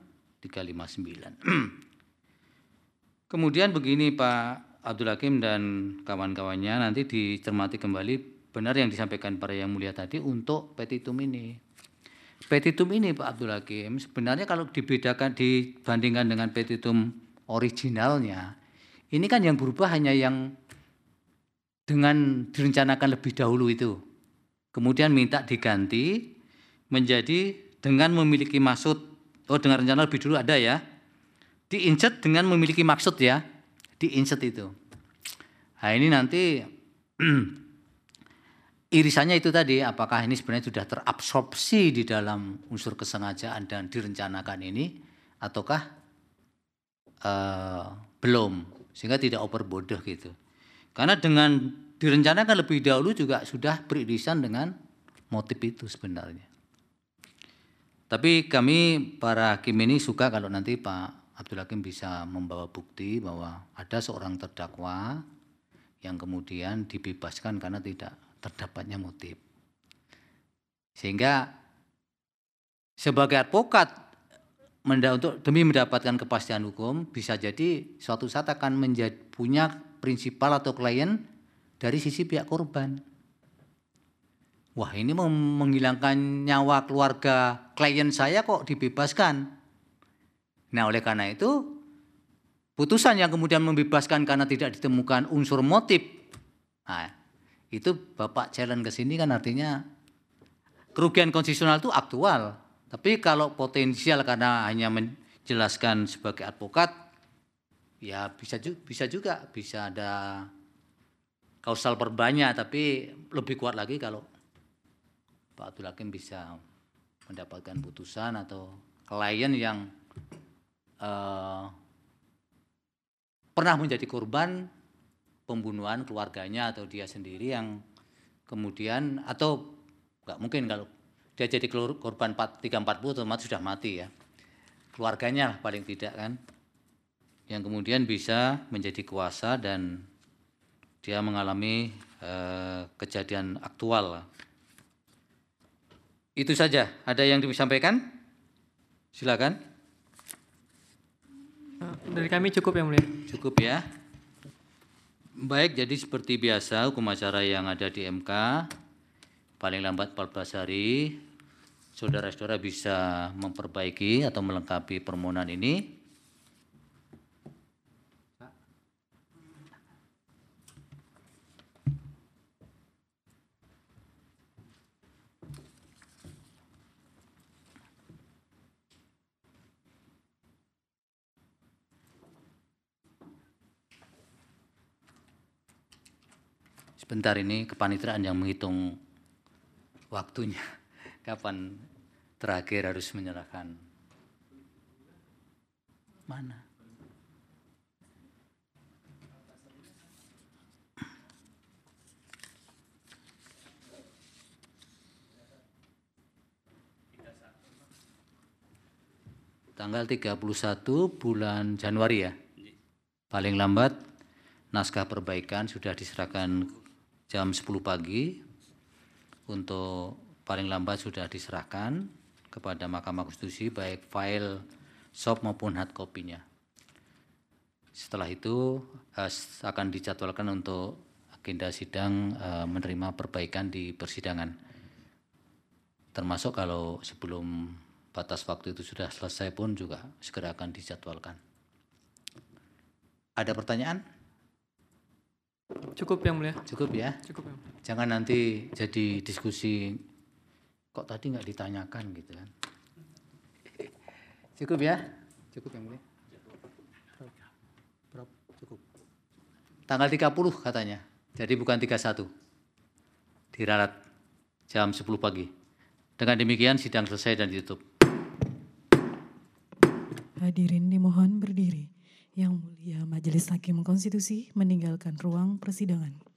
359. Kemudian begini Pak Abdul Hakim dan kawan-kawannya, nanti dicermati kembali benar yang disampaikan para yang mulia tadi untuk petitum ini. Petitum ini Pak Abdul Hakim sebenarnya kalau dibedakan, dibandingkan dengan petitum originalnya, ini kan yang berubah hanya yang dengan direncanakan lebih dahulu itu. Kemudian minta diganti menjadi dengan memiliki maksud, dengan rencana lebih dulu ada ya, diinsert dengan memiliki maksud ya, diinsert itu. Nah ini nanti irisannya itu tadi, apakah ini sebenarnya sudah terabsorpsi di dalam unsur kesengajaan dan direncanakan ini, ataukah belum, sehingga tidak overbodoh gitu. Karena dengan direncanakan lebih dahulu juga sudah beririsan dengan motif itu sebenarnya. Tapi kami para hakim ini suka kalau nanti Pak Abdul Hakim bisa membawa bukti bahwa ada seorang terdakwa yang kemudian dibebaskan karena tidak terdapatnya motif. Sehingga sebagai advokat demi mendapatkan kepastian hukum, bisa jadi suatu saat akan punya prinsipal atau klien dari sisi pihak korban. Wah ini menghilangkan nyawa keluarga klien saya kok dibebaskan. Nah oleh karena itu putusan yang kemudian membebaskan karena tidak ditemukan unsur motif, nah, itu Bapak challenge ke sini kan artinya kerugian konstitusional itu aktual. Tapi kalau potensial karena hanya menjelaskan sebagai advokat, ya bisa juga, bisa ada kausal perbanyak, tapi lebih kuat lagi kalau Pak Abdul Hakim bisa mendapatkan putusan atau klien yang pernah menjadi korban pembunuhan keluarganya atau dia sendiri yang kemudian, atau nggak mungkin kalau dia jadi korban 340 otomatis sudah mati ya, keluarganya paling tidak kan, yang kemudian bisa menjadi kuasa dan dia mengalami kejadian aktual. Itu saja. Ada yang disampaikan? Silakan. Dari kami cukup yang mulia. Cukup ya. Baik, jadi seperti biasa hukum acara yang ada di MK, paling lambat 14 hari, saudara-saudara bisa memperbaiki atau melengkapi permohonan ini. Sebentar, ini kepanitraan yang menghitung waktunya. Kapan terakhir harus menyerahkan? Mana? Tanggal 31 bulan Januari ya. Paling lambat naskah perbaikan sudah diserahkan jam 10 pagi, untuk paling lambat sudah diserahkan kepada Mahkamah Konstitusi baik file soft maupun hard copy-nya. Setelah itu akan dijadwalkan untuk agenda sidang menerima perbaikan di persidangan. Termasuk kalau sebelum batas waktu itu sudah selesai pun juga segera akan dijadwalkan. Ada pertanyaan? Cukup yang mulia. Cukup ya. Cukup yang mulia. Jangan nanti jadi diskusi kok tadi nggak ditanyakan gitu kan. Cukup ya. Cukup yang mulia. Berapa? Cukup. Tanggal 30 katanya. Jadi bukan 31. Diralat. jam 10 pagi. Dengan demikian sidang selesai dan ditutup. Hadirin dimohon berdiri. Yang Mulia Majelis Hakim Konstitusi meninggalkan ruang persidangan.